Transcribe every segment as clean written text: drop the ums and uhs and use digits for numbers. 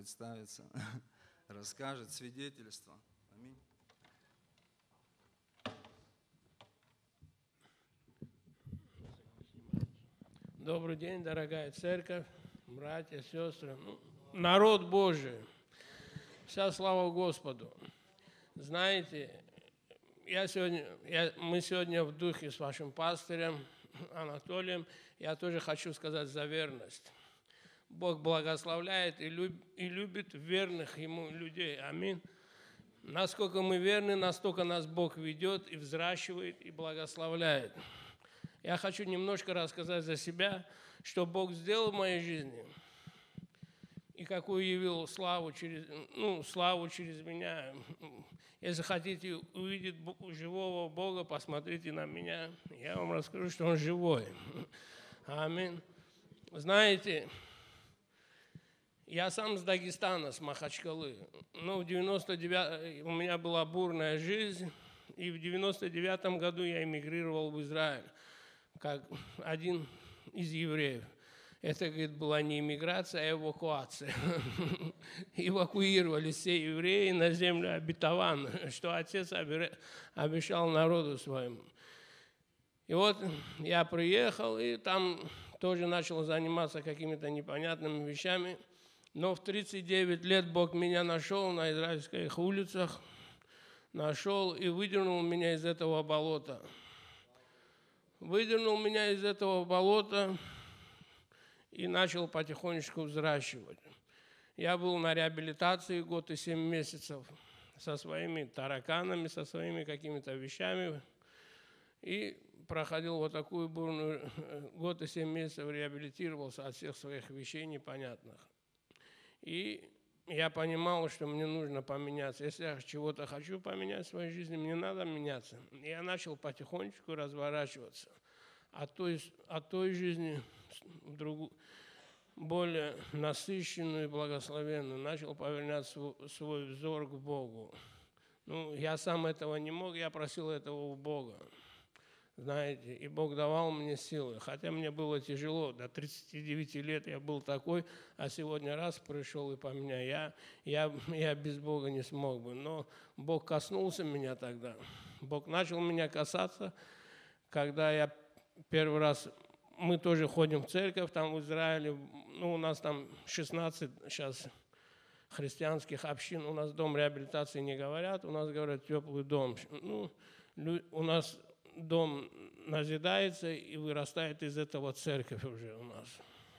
представится, расскажет свидетельство. Аминь. Добрый день, дорогая церковь, братья, сестры, народ Божий. Вся слава Господу. Знаете, мы сегодня в духе с вашим пастырем Анатолием. Я тоже хочу сказать за верность. Бог благословляет и любит верных Ему людей. Аминь. Насколько мы верны, настолько нас Бог ведет и взращивает, и благословляет. Я хочу немножко рассказать за себя, что Бог сделал в моей жизни, и какую явил славу через меня. Если хотите увидеть живого Бога, посмотрите на меня. Я вам расскажу, что Он живой. Аминь. Знаете, я сам с Дагестана, с Махачкалы. В 99 у меня была бурная жизнь, и в 99 году я эмигрировал в Израиль, как один из евреев. Это, говорит, была не иммиграция, а эвакуация. Эвакуировали все евреи на землю обетованную, что Отец обещал народу своему. И вот я приехал, и там тоже начал заниматься какими-то непонятными вещами. Но в 39 лет Бог меня нашел на израильских улицах, нашел и выдернул меня из этого болота. Выдернул меня из этого болота и начал потихонечку взращивать. Я был на реабилитации год и 7 месяцев со своими тараканами, со своими какими-то вещами. И проходил вот такую бурную, год и 7 месяцев реабилитировался от всех своих вещей непонятных. И я понимал, что мне нужно поменяться. Если я чего-то хочу поменять в своей жизни, мне надо меняться. И я начал потихонечку разворачиваться от той жизни в другую, более насыщенную и благословенную. Начал повернять свой взор к Богу. Я сам этого не мог, я просил этого у Бога. Знаете, и Бог давал мне силы. Хотя мне было тяжело, до 39 лет я был такой, а сегодня раз пришел и поменял. Я без Бога не смог бы. Но Бог коснулся меня тогда. Бог начал меня касаться, когда я первый раз... Мы тоже ходим в церковь там в Израиле. У нас там 16 сейчас христианских общин. У нас дом реабилитации не говорят, у нас говорят теплый дом. У нас дом назидается и вырастает из этого церковь уже у нас.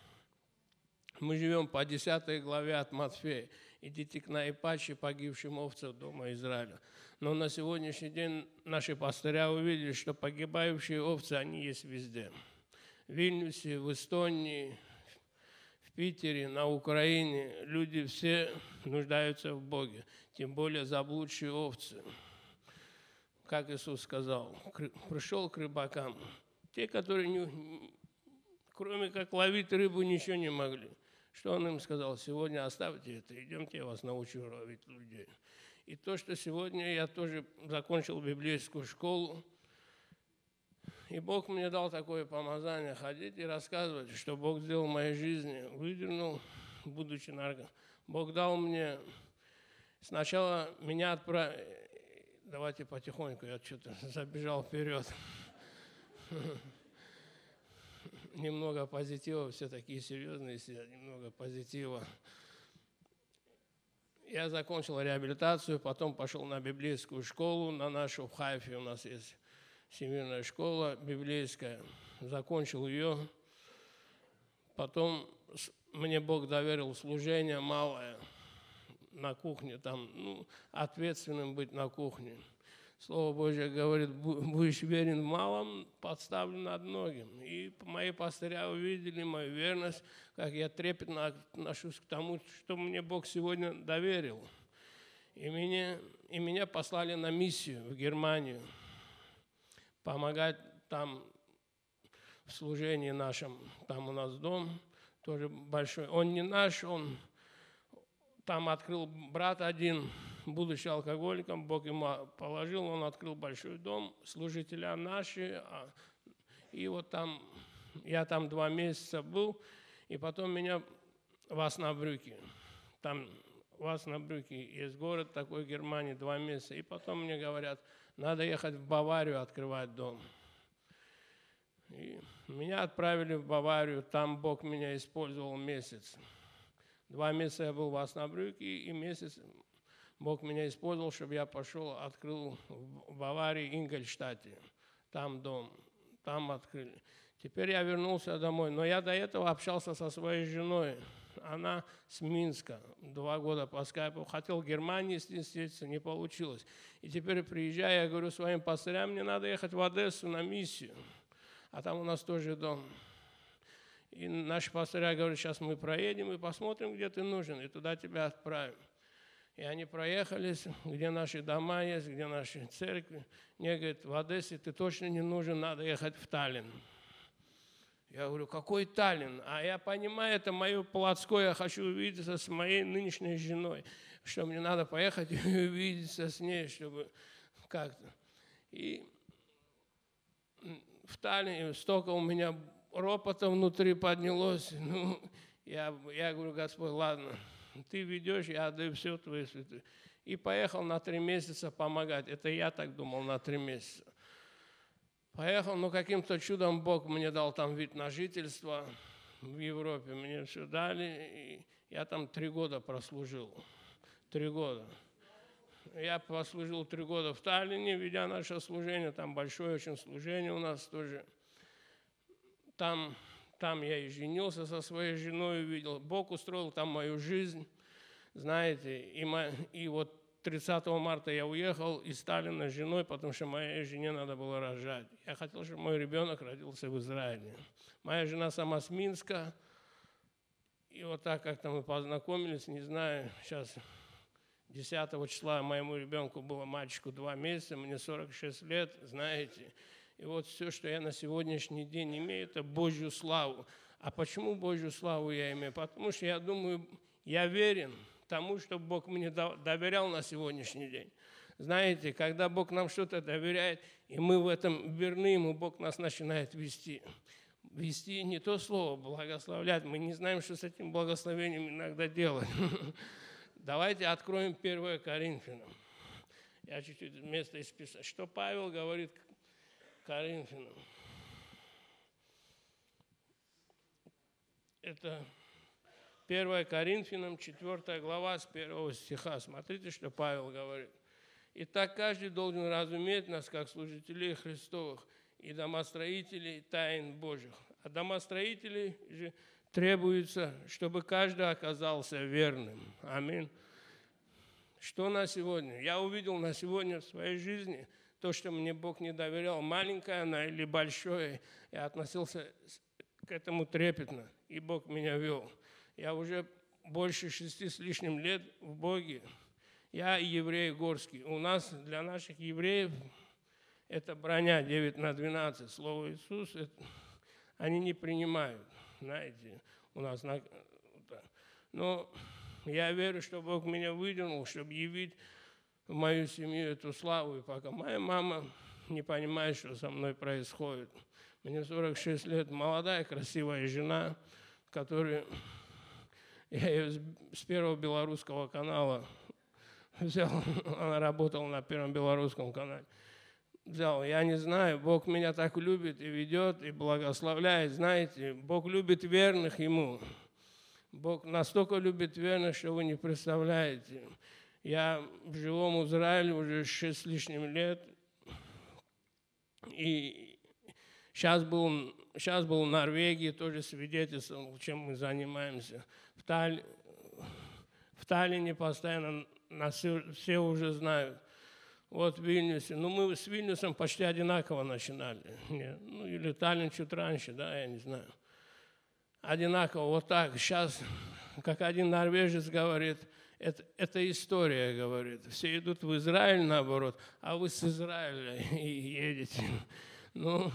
Мы живем по 10 главе от Матфея. Идите к наипаче погибшим овцам дома Израиля. Но на сегодняшний день наши пастыря увидели, что погибающие овцы, они есть везде. В Вильнюсе, в Эстонии, в Питере, на Украине люди все нуждаются в Боге. Тем более заблудшие овцы. Как Иисус сказал, пришел к рыбакам, те, которые кроме как ловить рыбу ничего не могли. Что Он им сказал? Сегодня оставьте это, идемте, я вас научу ловить людей. И то, что сегодня я тоже закончил библейскую школу, и Бог мне дал такое помазание ходить и рассказывать, что Бог сделал в моей жизни, выдернул, будучи Бог дал мне, сначала меня отправил. Давайте потихоньку, я что-то забежал вперед. Немного позитива, все такие серьезные, немного позитива. Я закончил реабилитацию, потом пошел на библейскую школу, на нашу в Хайфе у нас есть всемирная школа библейская. Закончил ее. Потом мне Бог доверил служение малое. На кухне, там, ответственным быть на кухне. Слово Божье говорит, будешь верен в малом, подставлен над многим. И мои пастыря увидели мою верность, как я трепетно отношусь к тому, что мне Бог сегодня доверил. И меня послали на миссию в Германию, помогать там в служении нашем. Там у нас дом тоже большой. Он не наш, он... Там открыл брат один, будучи алкоголиком, Бог ему положил, он открыл большой дом, служителя наши. И вот там, я там 2 месяца был, и потом меня в Оснабрюке, там в Оснабрюке есть город такой, Германии, 2 месяца. И потом мне говорят, надо ехать в Баварию открывать дом. И меня отправили в Баварию, там Бог меня использовал месяц. 2 месяца я был в Оснабрюке, и месяц Бог меня использовал, чтобы я пошел, открыл в Баварии, Ингольштадте. Там дом, там открыли. Теперь я вернулся домой, но я до этого общался со своей женой. Она с Минска, 2 года по скайпу. Хотел в Германии встретиться, не получилось. И теперь приезжаю, я говорю своим пастырям, мне надо ехать в Одессу на миссию. А там у нас тоже дом. И наши пастыря говорят, сейчас мы проедем и посмотрим, где ты нужен, и туда тебя отправим. И они проехались, где наши дома есть, где наши церкви. Мне говорят, в Одессе ты точно не нужен, надо ехать в Таллин. Я говорю, какой Таллин? А я понимаю, это мое плотское, я хочу увидеться с моей нынешней женой, что мне надо поехать и увидеться с ней, чтобы как-то. И в Таллине столько у меня ропота внутри поднялось. Ну, я говорю, Господь, ладно, ты ведешь, я отдаю все твои святые. И поехал на 3 месяца помогать. Это я так думал, на 3 месяца. Поехал, но каким-то чудом Бог мне дал там вид на жительство в Европе. Мне все дали, и я там 3 года прослужил. 3 года. Я послужил 3 года в Таллине, ведя наше служение. Там большое очень служение у нас тоже. Там я и женился со своей женой, увидел. Бог устроил там мою жизнь, знаете. И вот 30 марта я уехал из Таллина с женой, потому что моей жене надо было рожать. Я хотел, чтобы мой ребенок родился в Израиле. Моя жена сама с Минска. И вот так как-то мы познакомились, не знаю, сейчас 10 числа моему ребенку было, мальчику, 2 месяца, мне 46 лет, знаете. И вот все, что я на сегодняшний день имею, это Божью славу. А почему Божью славу я имею? Потому что я думаю, я верен тому, что Бог мне доверял на сегодняшний день. Знаете, когда Бог нам что-то доверяет, и мы в этом верны Ему, Бог нас начинает вести. Вести не то слово, благословлять. Мы не знаем, что с этим благословением иногда делать. Давайте откроем 1 Коринфянам. Я чуть-чуть место исписал. Что Павел говорит Коринфянам? Это 1 Коринфянам, 4 глава, с 1 стиха. Смотрите, что Павел говорит. «Итак, каждый должен разуметь нас, как служителей Христовых и домостроителей тайн Божьих. А домостроителей же требуется, чтобы каждый оказался верным». Аминь. Что на сегодня? Я увидел на сегодня в своей жизни то, что мне Бог не доверял, маленькое она или большое. Я относился к этому трепетно, и Бог меня вел. Я уже больше 6 с лишним лет в Боге. Я еврей горский. У нас, для наших евреев, это броня 9/12. Слово Иисус, они не принимают, знаете, у нас. Но я верю, что Бог меня выдернул, чтобы явить в мою семью эту славу. И пока моя мама не понимает, что со мной происходит. Мне 46 лет, молодая, красивая жена, которую я ее с Первого белорусского канала взял. Она работала на Первом белорусском канале. Взял. Я не знаю, Бог меня так любит и ведет, и благословляет. Знаете, Бог любит верных Ему. Бог настолько любит верных, что вы не представляете. Я в живом Израиле уже 6 с лишним лет. И сейчас был в Норвегии, тоже свидетельствовал, чем мы занимаемся. В Таллине постоянно нас все уже знают. Вот в Вильнюсе. Ну, мы с Вильнюсом почти одинаково начинали. Нет, ну, или Таллин чуть раньше, да, я не знаю. Одинаково, вот так. Сейчас, как один норвежец говорит, это история, говорит. Все идут в Израиль, наоборот, а вы с Израиля и едете. Ну,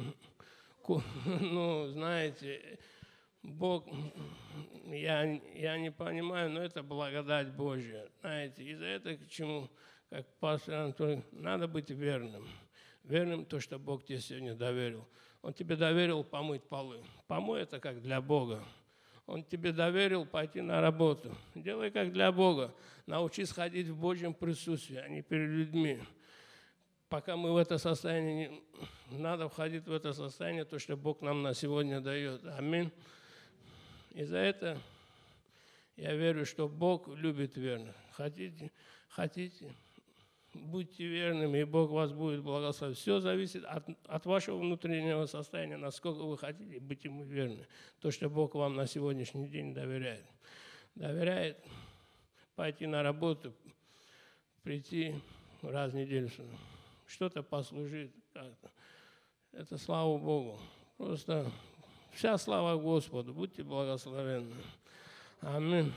знаете, Бог, я не понимаю, но это благодать Божья. Знаете, из-за этого, к чему, как пастор Анатолий, надо быть верным. Верным то, что Бог тебе сегодня доверил. Он тебе доверил помыть полы. Помой – это как для Бога. Он тебе доверил пойти на работу. Делай как для Бога. Научись ходить в Божьем присутствии, а не перед людьми. Пока мы в это состояние, надо входить в это состояние, то, что Бог нам на сегодня дает. Аминь. И за это я верю, что Бог любит верных. Хотите, будьте верными, и Бог вас будет благословить. Все зависит от вашего внутреннего состояния, насколько вы хотите быть Ему верны. То, что Бог вам на сегодняшний день доверяет. Доверяет пойти на работу, прийти раз в неделю, что-то послужить. Как-то. Это слава Богу. Просто вся слава Господу. Будьте благословенны. Аминь.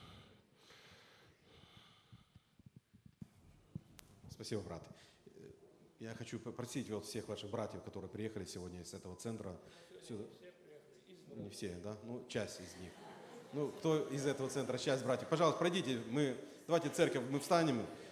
Спасибо, брат. Я хочу попросить вот всех ваших братьев, которые приехали сегодня из этого центра. Сюда. Не все, да? Ну, часть из них. Ну, кто из этого центра, часть братьев. Пожалуйста, пройдите. Давайте церковь, мы встанем.